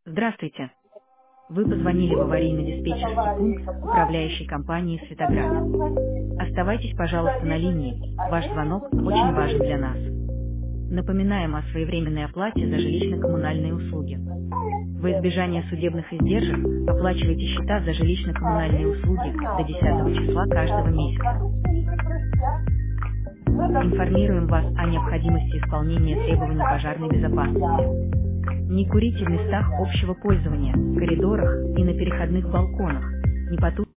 Здравствуйте. Вы позвонили в аварийно-диспетчерский пункт управляющей компании «Светоград». Оставайтесь, пожалуйста, на линии. Ваш звонок очень важен для нас. Напоминаем о своевременной оплате за жилищно-коммунальные услуги. Во избежание судебных издержек оплачивайте счета за жилищно-коммунальные услуги до 10 числа каждого месяца. Информируем вас о необходимости исполнения требований пожарной безопасности. Не курите в местах общего пользования, коридорах и на переходных балконах. Не потушите